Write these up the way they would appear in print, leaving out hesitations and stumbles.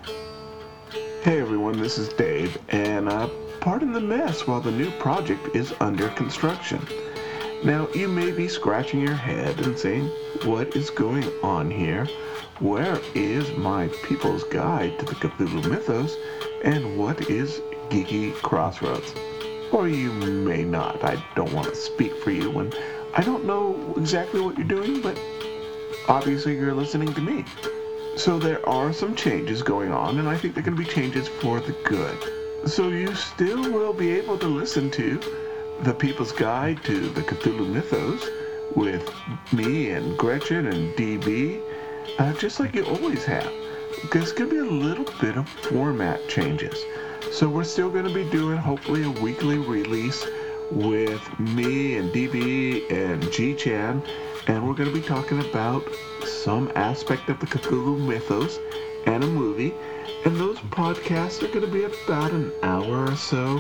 Hey everyone, this is Dave, and pardon the mess while the new project is under construction. Now, you may be scratching your head and saying, what is going on here? Where is my people's guide to the Cthulhu mythos? And what is Geeky Crossroads? Or you may not. I don't want to speak for you when I don't know exactly what you're doing, but obviously you're listening to me. So there are some changes going on, and I think they're going to be changes for the good. So you still will be able to listen to The People's Guide to the Cthulhu Mythos with me and Gretchen and DB, just like you always have. There's going to be a little bit of format changes. So we're still going to be doing hopefully a weekly release with me and DB and G-Chan, and we're going to be talking about some aspect of the Cthulhu mythos and a movie, and those podcasts are going to be about an hour or so,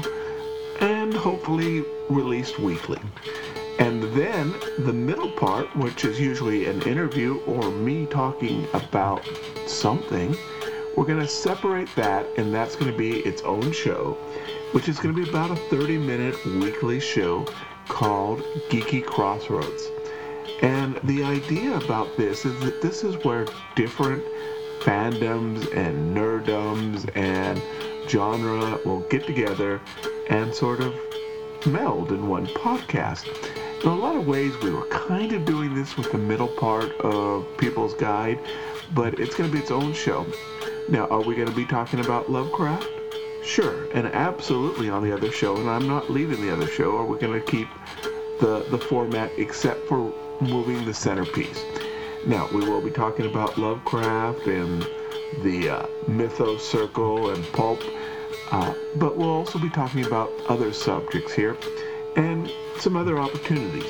and hopefully released weekly. And then the middle part, which is usually an interview or me talking about something, we're going to separate that, and that's going to be its own show, which is going to be about a 30-minute weekly show called Geeky Crossroads. And the idea about this is that this is where different fandoms and nerddoms and genre will get together and sort of meld in one podcast. In a lot of ways, we were kind of doing this with the middle part of People's Guide, but it's going to be its own show. Now, are we going to be talking about Lovecraft? Sure, and absolutely on the other show, and I'm not leaving the other show. Are we going to keep the format except for moving the centerpiece? Now, we will be talking about Lovecraft and the Mythos Circle and Pulp, but we'll also be talking about other subjects here and some other opportunities.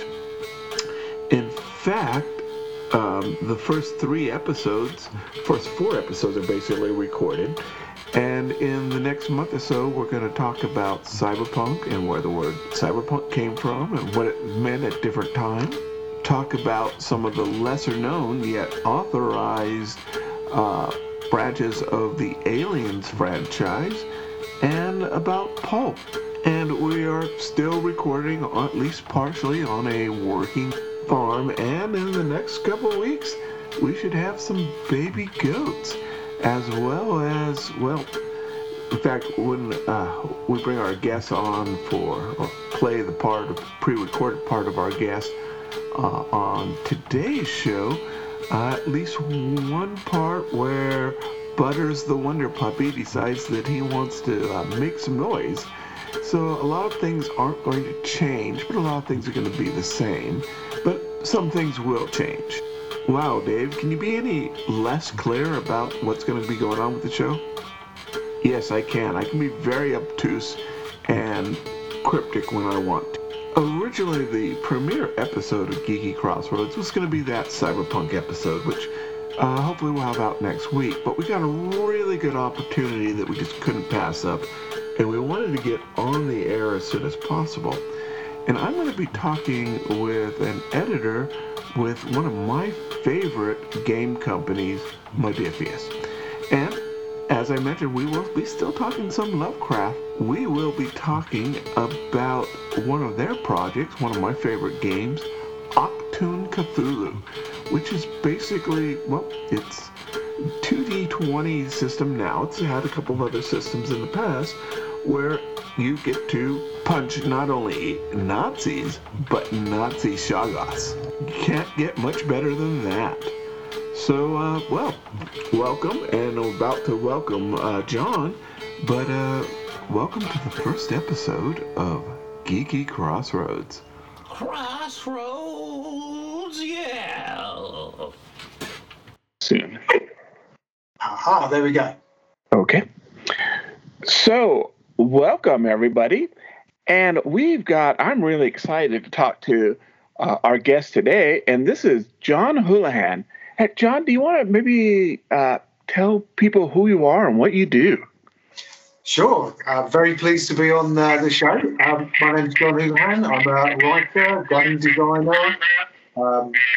In fact, the first four episodes are basically recorded, and in the next month or so, we're going to talk about cyberpunk and where the word cyberpunk came from and what it meant at different times. Talk about some of the lesser-known yet authorized branches of the Aliens franchise, and about Pulp. And we are still recording, at least partially, on a working farm, and in the next couple of weeks, we should have some baby goats, as well as, well, in fact, when we bring our guests on or play the pre-recorded part of our guest on today's show, at least one part where Butters the Wonder Puppy decides that he wants to make some noise. So a lot of things aren't going to change, but a lot of things are going to be the same. But some things will change. Wow, Dave, can you be any less clear about what's going to be going on with the show? Yes, I can. I can be very obtuse and cryptic when I want to. Originally, the premiere episode of Geeky Crossroads was going to be that cyberpunk episode, which hopefully we'll have out next week. But we got a really good opportunity that we just couldn't pass up, and we wanted to get on the air as soon as possible. And I'm going to be talking with an editor with one of my favorite game companies, Modiphius. And as I mentioned, we will be still talking some Lovecraft. We will be talking about one of their projects, one of my favorite games, Achtung Cthulhu, which is basically, well, it's 2D20 system now. It's had a couple of other systems in the past where you get to punch not only Nazis, but Nazi Shoggoths. You can't get much better than that. So, well, welcome, and I'm about to welcome John, but welcome to the first episode of Geeky Crossroads. Crossroads, yeah! Soon. Aha, there we go. Okay. So, welcome, everybody. And I'm really excited to talk to our guest today, and this is John Houlihan. Hey, John, do you want to maybe tell people who you are and what you do? Sure. Very pleased to be on the show. My name's John Houlihan. I'm a writer, game designer,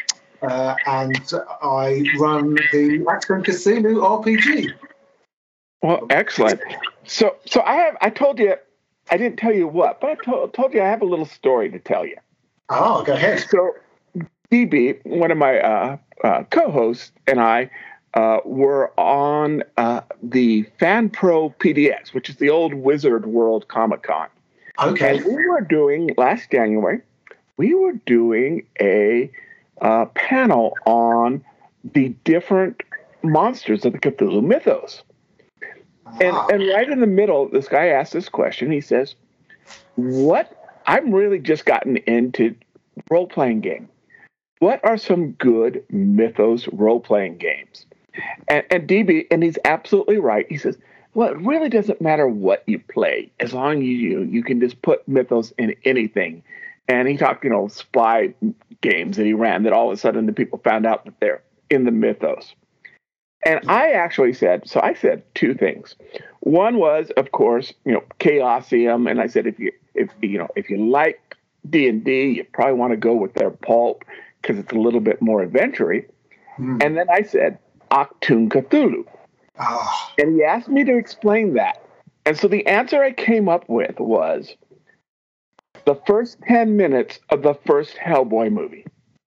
and I run the Achtung Cthulhu RPG. Well, excellent. So I told you, I didn't tell you what, but I told you I have a little story to tell you. Oh, go ahead. So DB, one of my co-hosts, and I were on the FanPro PDX, which is the old Wizard World Comic Con. Okay. And we were doing, last January, we were doing a panel on the different monsters of the Cthulhu mythos. And right in the middle, this guy asked this question. He says, I've really just gotten into role-playing game. What are some good mythos role-playing games? And DB, and he's absolutely right. He says, well, it really doesn't matter what you play, as long as you can just put mythos in anything. And he talked, spy games that he ran that all of a sudden the people found out that they're in the mythos. And I actually said two things. One was, of course, Chaosium, and I said if you like D&D, you probably want to go with their pulp because it's a little bit more adventure-y. And then I said Achtung Cthulhu. Oh. And he asked me to explain that. And so the answer I came up with was the first 10 minutes of the first Hellboy movie.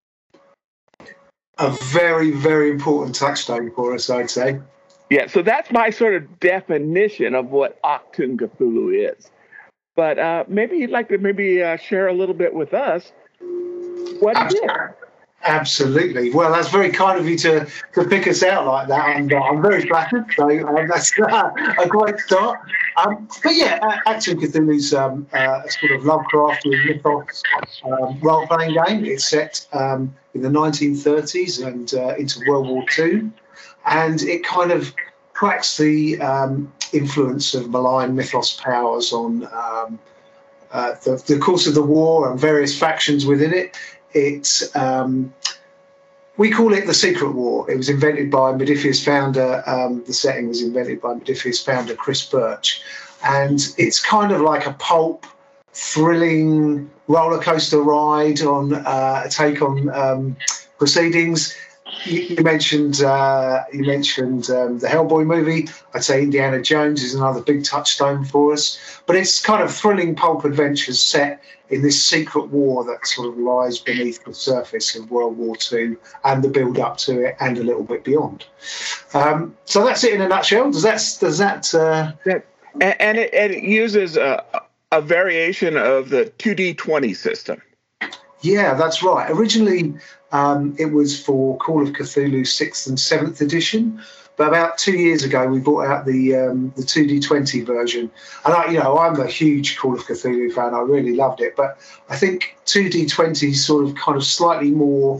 A very, very important touchstone for us, I'd say. Yeah, so that's my sort of definition of what Achtung Cthulhu is. But maybe you'd like to share a little bit with us what it is. Absolutely. Well, that's very kind of you to pick us out like that, and I'm very flattered. So that's a great start. But yeah, Achtung Cthulhu's a sort of Lovecraftian mythos role-playing game. It's set in the 1930s and into World War II, and it kind of tracks the influence of malign mythos powers on the course of the war and various factions within it. It's we call it the Secret War. It was invented by Modiphius founder. The setting was invented by Modiphius founder Chris Birch, and it's kind of like a pulp, thrilling roller coaster ride on a take on proceedings. You mentioned the Hellboy movie. I'd say Indiana Jones is another big touchstone for us. But it's kind of thrilling pulp adventures set in this secret war that sort of lies beneath the surface of World War II and the build up to it and a little bit beyond. So that's it in a nutshell. Does that? And it uses a variation of the 2D20 system. Yeah, that's right. Originally, it was for Call of Cthulhu 6th and 7th edition, but about 2 years ago, we brought out the 2D20 version. And I'm a huge Call of Cthulhu fan. I really loved it, but I think 2D20 is sort of kind of slightly more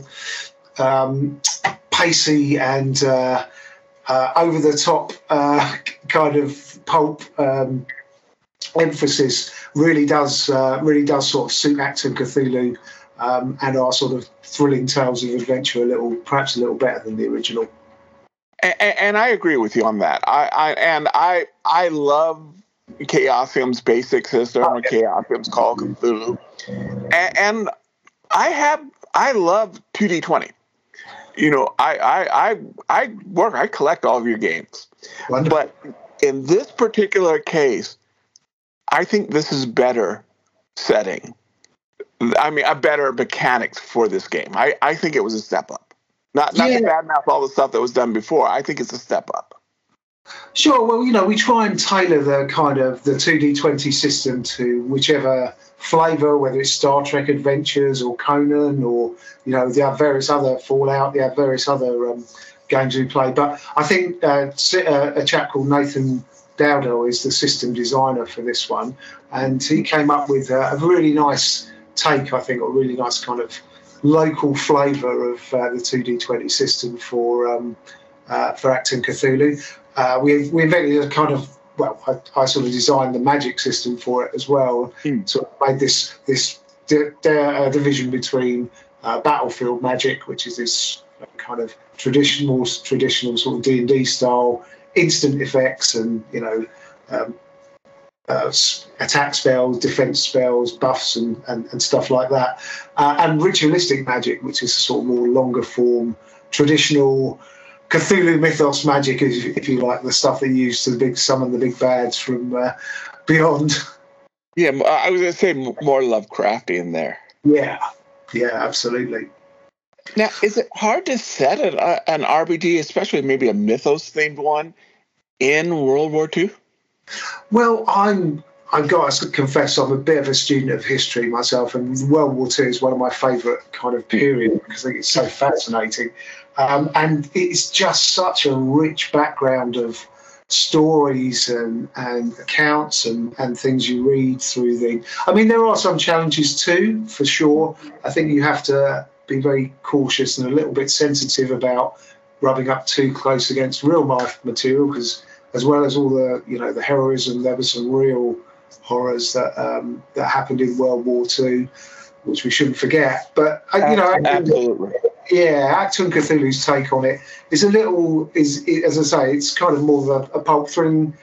pacey and over the top kind of pulp emphasis. Really does sort of suit Achtung Cthulhu. And our sort of thrilling tales of adventure perhaps a little better than the original. And I agree with you on that. I love Chaosium's basic system, or Chaosium's Call of Cthulhu, and I love 2D20. I collect all of your games. Wonderful. But in this particular case, I think this is better setting. I mean, a better mechanics for this game. I think it was a step up. Not to badmouth all the stuff that was done before. I think it's a step up. Sure. Well, we try and tailor the kind of the 2D20 system to whichever flavour, whether it's Star Trek Adventures or Conan or, they have various other Fallout, they have various other games we play. But I think a chap called Nathan Dowdell is the system designer for this one. And he came up with a really nice take, I think, a really nice kind of local flavour of the 2D20 system for Achtung Cthulhu. We invented a kind of, I sort of designed the magic system for it as well. So I made this division between battlefield magic, which is this kind of traditional sort of D&D style, instant effects and, attack spells, defense spells, buffs, and stuff like that, and ritualistic magic, which is sort of more longer form, traditional Cthulhu mythos magic, if you like, the stuff that you use to summon the big bads from beyond. Yeah, I was going to say more Lovecraftian there. Yeah, absolutely. Now, is it hard to set an RPG, especially maybe a mythos-themed one, in World War II? Well, I've got to confess, I'm a bit of a student of history myself, and World War II is one of my favourite kind of periods because I think it's so fascinating. And it's just such a rich background of stories and accounts and things you read through I mean, there are some challenges too, for sure. I think you have to be very cautious and a little bit sensitive about rubbing up too close against real life material, because as well as all the, the heroism, there were some real horrors that happened in World War II, which we shouldn't forget. But absolutely. Yeah, Acton Cthulhu's take on it is a little, as I say, it's kind of more of a pulp thrilling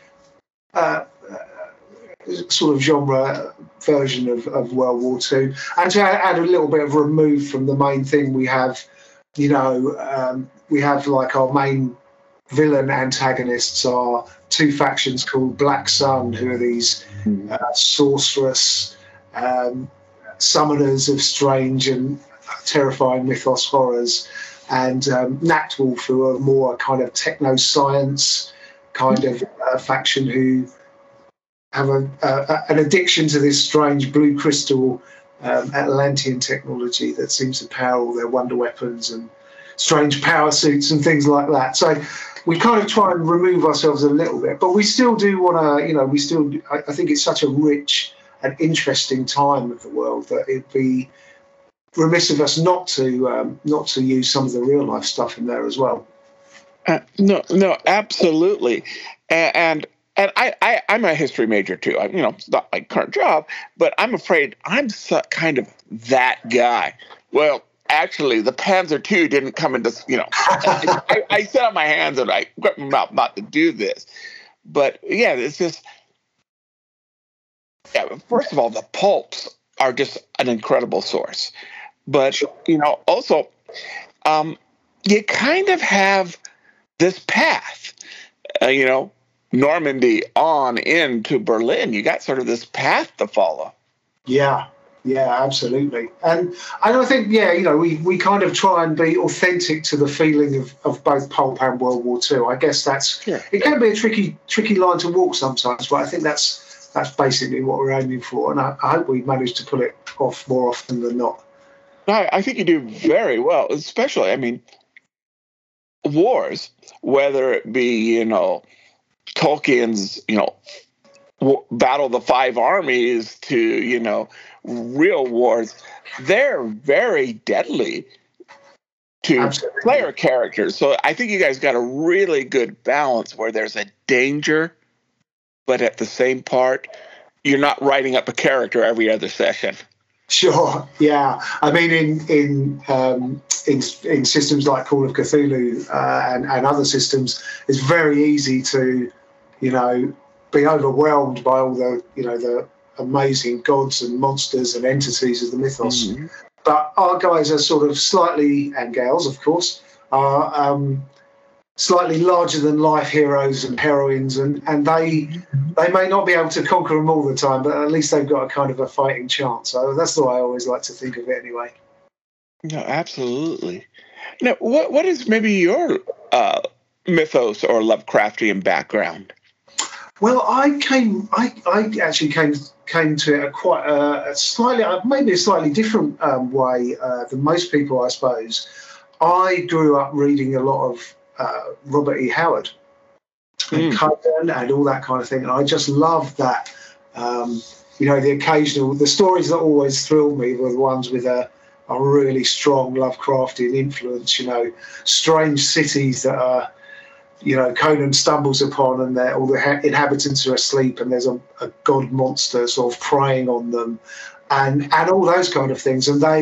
sort of genre version of World War II. And to add a little bit of remove from the main thing, we have, we have like our main villain antagonists are two factions called Black Sun, who are these sorcerous summoners of strange and terrifying mythos horrors, and Nactwolf, who are more kind of techno-science kind of faction who have an addiction to this strange blue crystal Atlantean technology that seems to power all their wonder weapons and strange power suits and things like that. So we kind of try and remove ourselves a little bit, but we still do want to, I think it's such a rich and interesting time of the world that it'd be remiss of us not to use some of the real life stuff in there as well. No, absolutely. And I'm a history major too. It's not my current job, but I'm afraid I'm kind of that guy. Well, actually, the Panzer II didn't come into, I set up my hands and I grabbed my mouth not to do this. But yeah, it's just, first of all, the pulps are just an incredible source. But, also, you kind of have this path, Normandy on into Berlin. You got sort of this path to follow. Yeah, absolutely. And I think, we kind of try and be authentic to the feeling of both pulp and World War II. I guess it can be a tricky line to walk sometimes, but I think that's basically what we're aiming for. And I hope we manage to pull it off more often than not. I think you do very well, especially, wars, whether it be, Tolkien's, Battle of the Five Armies to, real wars, they're very deadly to Absolutely. Player characters. So I think you guys got a really good balance where there's a danger, but at the same part, you're not writing up a character every other session. Sure. Yeah. I mean, in systems like Call of Cthulhu and other systems, it's very easy to, be overwhelmed by all the amazing gods and monsters and entities of the mythos. Mm-hmm. But our guys are sort of and gals, of course, are slightly larger than life heroes and heroines, and they may not be able to conquer them all the time, but at least they've got a kind of a fighting chance. So that's the way I always like to think of it anyway. No, absolutely. Now, what is maybe your mythos or Lovecraftian background? Well, I actually came to it quite a slightly different way than most people, I suppose. I grew up reading a lot of Robert E. Howard and Conan and all that kind of thing, and I just loved that. The stories that always thrilled me were the ones with a really strong Lovecraftian influence. Strange cities that are, Conan stumbles upon, and all the inhabitants are asleep, and there's a god monster sort of preying on them, and all those kind of things. And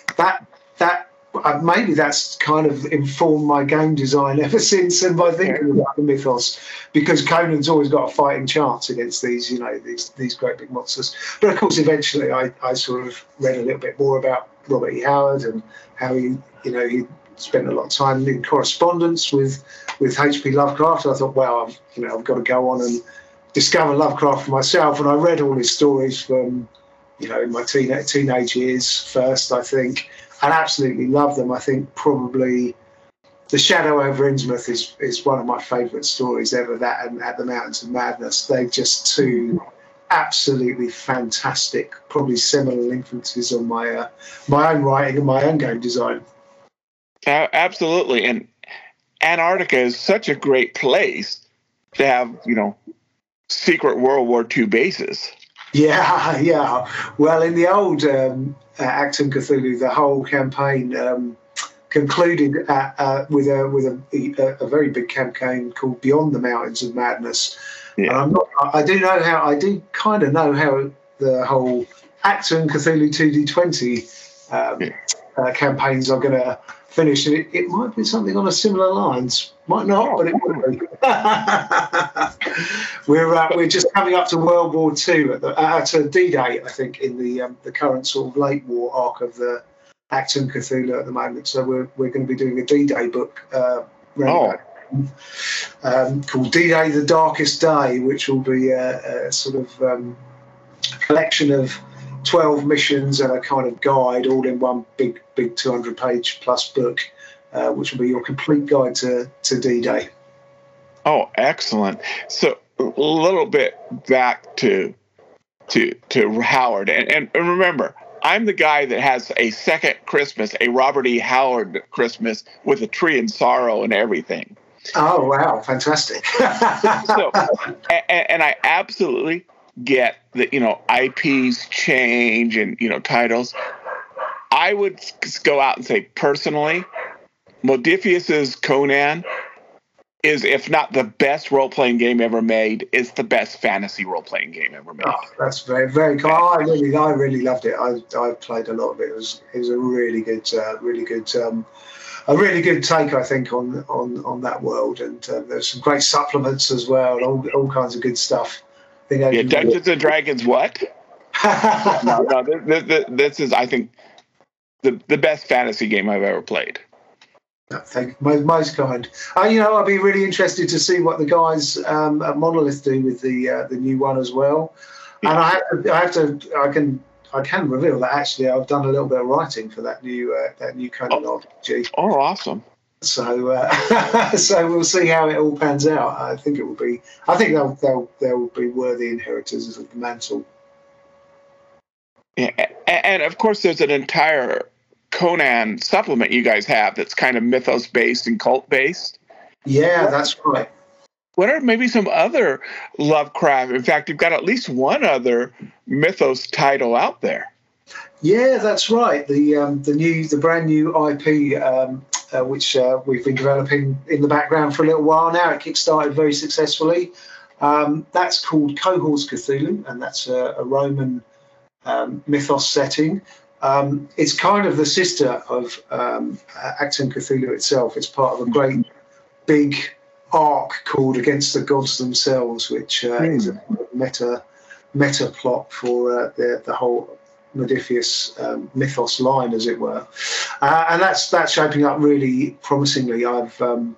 maybe that's kind of informed my game design ever since, and by thinking about the mythos, because Conan's always got a fighting chance against these, these great big monsters. But of course, eventually, I sort of read a little bit more about Robert E. Howard and how he spent a lot of time in correspondence with H.P. Lovecraft. I thought, well, I've got to go on and discover Lovecraft for myself. And I read all his stories from, in my teenage years first, I think, and absolutely loved them. I think probably The Shadow over Innsmouth is one of my favourite stories ever, that and At the Mountains of Madness. They're just two absolutely fantastic, probably seminal influences on my own writing and my own game design. Absolutely. And Antarctica is such a great place to have, secret World War II bases. Yeah. Well, in the old Achtung Cthulhu, the whole campaign concluded with a very big campaign called Beyond the Mountains of Madness. Yeah. And I do kind of know how the whole Achtung Cthulhu 2D20 campaigns are going to finish. And it might be something on a similar lines. Might not, but it would be. We're just coming up to World War II to D-Day, I think, in the current sort of late war arc of the Achtung Cthulhu at the moment. So we're going to be doing a D-Day book called D-Day: The Darkest Day, which will be a sort of collection of 12 missions and a kind of guide all in one big 200-page plus book, which will be your complete guide to D-Day. Oh, excellent. So a little bit back to Howard. And remember, I'm the guy that has a second Christmas, a Robert E. Howard Christmas with a tree and sorrow and everything. Oh, wow. Fantastic. And I absolutely get that, IPs change and, titles. I would go out and say, personally, Modiphius's Conan is, if not the best role-playing game ever made, is the best fantasy role-playing game ever made. Oh, that's very, very cool. I really loved it. I played a lot of it. It was a really good take, I think, on that world. And there's some great supplements as well, and all kinds of good stuff. Dungeons and Dragons. What? no, this is, I think, the best fantasy game I've ever played. Thank you. Most kind. I'd be really interested to see what the guys at Monolith do with the new one as well. Yeah. And I can reveal that actually I've done a little bit of writing for that new Conan RPG. Oh, awesome! So we'll see how it all pans out. I think they'll be worthy inheritors of the mantle. Yeah, and of course there's an entire Conan supplement you guys have that's kind of mythos based and cult based. Yeah, that's right. What are maybe some other Lovecraft? In fact, you've got at least one other mythos title out there. Yeah, that's right. The brand new IP, which we've been developing in the background for a little while now. It kickstarted very successfully. That's called Cohorts Cthulhu, and that's a Roman mythos setting. It's kind of the sister of Achtung Cthulhu itself. It's part of a great big arc called Against the Gods Themselves, which is a meta plot for the whole Modiphius mythos line, as it were, and that's shaping up really promisingly. I've all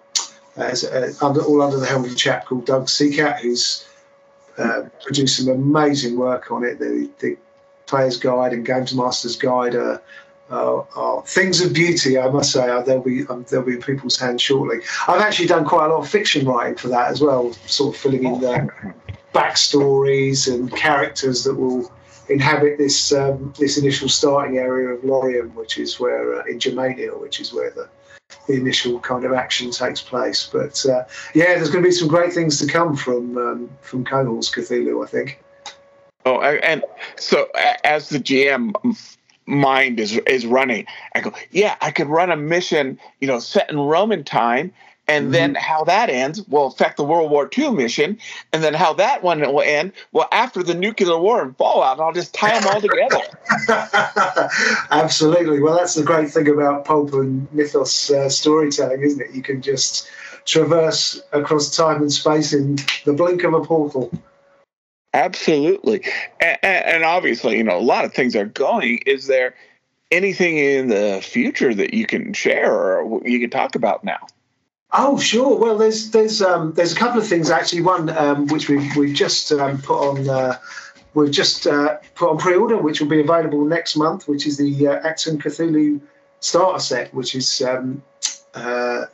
under the helm of a chap called Doug Seacat, who's produced some amazing work on it. The Player's Guide and Games Master's Guide are things of beauty, I must say. They'll be in people's hands shortly. I've actually done quite a lot of fiction writing for that as well, sort of filling in the backstories and characters that will inhabit this initial starting area of Lorien, which is where in Germania, which is where the initial kind of action takes place. But there's going to be some great things to come from Cohorts Cthulhu, I think. Oh, and so as the GM mind is running, I go, yeah, I could run a mission, set in Roman time, and then how that ends will affect the World War II mission, and then how that one will end, well, after the nuclear war and fallout, I'll just tie them all together. Absolutely. Well, that's the great thing about pulp and mythos storytelling, isn't it? You can just traverse across time and space in the blink of a portal. Absolutely. And obviously, a lot of things are going. Is there anything in the future that you can share or you can talk about now? Oh, sure. Well, there's a couple of things actually. One which we've just put on. We've just put on pre-order, which will be available next month, which is the Achtung Cthulhu starter set, which is a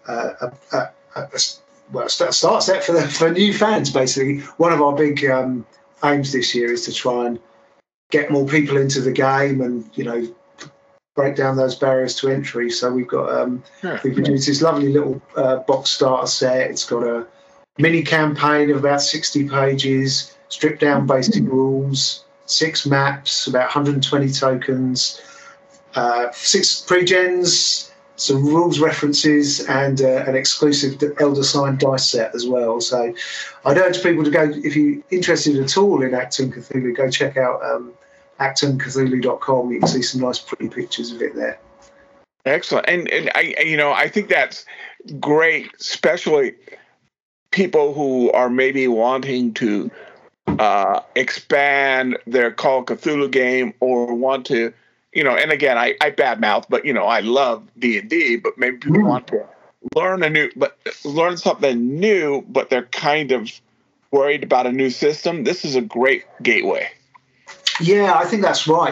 starter set for new fans. Basically, one of our big aims this year is to try and get more people into the game, and break down those barriers to entry. So we've got we produced this lovely little box starter set. It's got a mini campaign of about 60 pages, stripped down basic rules, 6 maps, about 120 tokens, 6 pre-gens, some rules references, and an exclusive Elder Sign dice set as well. So I'd urge people to go, if you're interested at all in Achtung Cthulhu, go check out AchtungCthulhu.com. You can see some nice pretty pictures of it there. Excellent. And I think that's great, especially people who are maybe wanting to expand their Call of Cthulhu game or want to, and again, I badmouth, but I love D&D, but maybe people want to learn something new, but they're kind of worried about a new system. This is a great gateway. Yeah, I think that's right.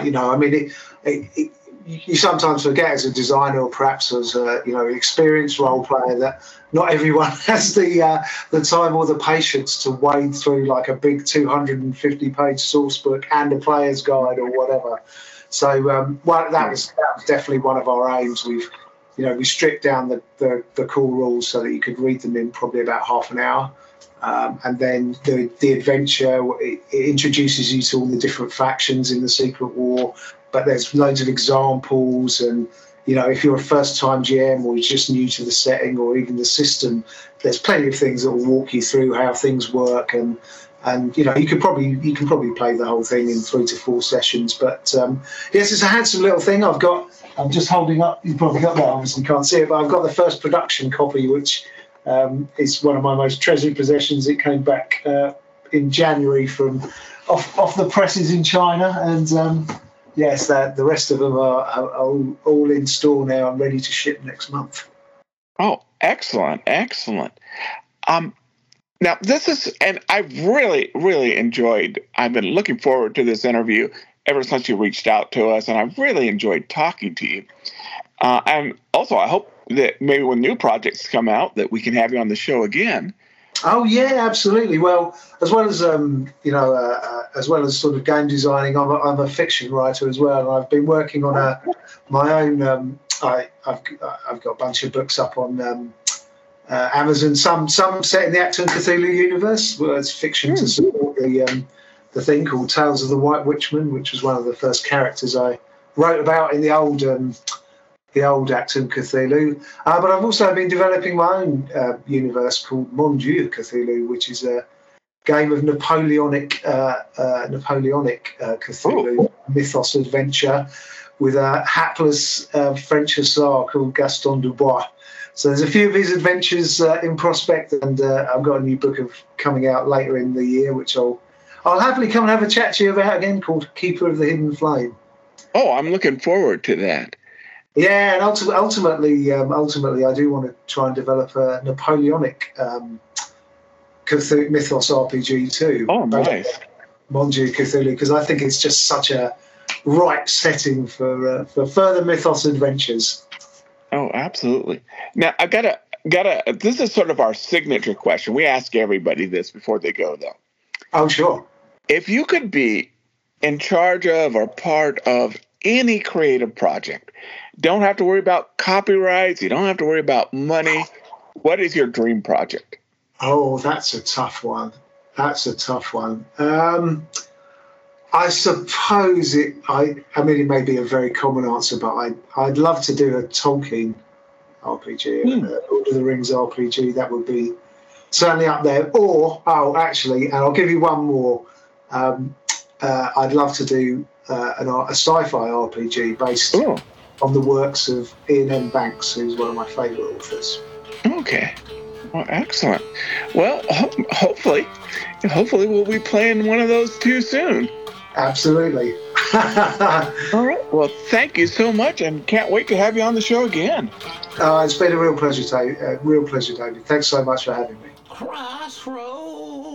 You sometimes forget as a designer, or perhaps as a experienced role player, that not everyone has the time or the patience to wade through like a big 250-page source book and a player's guide or whatever. So that was definitely one of our aims. We stripped down the core rules so that you could read them in probably about half an hour. And then the adventure, it introduces you to all the different factions in the Secret War, but there's loads of examples, and if you're a first-time GM or you're just new to the setting or even the system, there's plenty of things that will walk you through how things work, and you can probably play the whole thing in 3 to 4 sessions. But yes, it's a handsome little thing. I'm just holding up. You probably got that, obviously can't see it, but I've got the first production copy, which is one of my most treasured possessions. It came back in January from off the presses in China, and yes, the rest of them are all in store now and ready to ship next month. Oh, excellent. Now this is, and I've really, really enjoyed, I've been looking forward to this interview ever since you reached out to us, and I've really enjoyed talking to you. And also, I hope that maybe when new projects come out that we can have you on the show again. Oh yeah, absolutely. Well, as well as sort of game designing, I'm a fiction writer as well, and I've been working on my own. I've got a bunch of books up on Amazon. Some set in the Achtung Cthulhu universe, where it's fiction to support the thing called Tales of the White Witchman, which was one of the first characters I wrote about in the old Achtung Cthulhu. But I've also been developing my own universe called Mon Dieu Cthulhu, which is a game of Napoleonic Cthulhu mythos adventure with a hapless French hussar called Gaston Dubois. So there's a few of his adventures in prospect, and I've got a new book coming out later in the year, which I'll happily come and have a chat to you about again, called Keeper of the Hidden Flame. Oh, I'm looking forward to that. Yeah, and ultimately, I do want to try and develop a Napoleonic mythos RPG too. Oh, nice. Mon Dieu Cthulhu, because I think it's just such a ripe setting for further mythos adventures. Oh, absolutely. Now, I gotta. This is sort of our signature question. We ask everybody this before they go, though. Oh, sure. If you could be in charge of or part of any creative project, don't have to worry about copyrights, you don't have to worry about money, what is your dream project? Oh, that's a tough one. I suppose it may be a very common answer, but I'd love to do a Tolkien RPG, Lord of the Rings RPG. That would be certainly up there. Or, and I'll give you one more. I'd love to do a sci-fi RPG based on the works of Ian M. Banks, who's one of my favourite authors. Okay. Well, excellent. Well, hopefully we'll be playing one of those too soon. Absolutely. All right. Well, thank you so much, and can't wait to have you on the show again. It's been a real pleasure, David. Thanks so much for having me. Crossroads.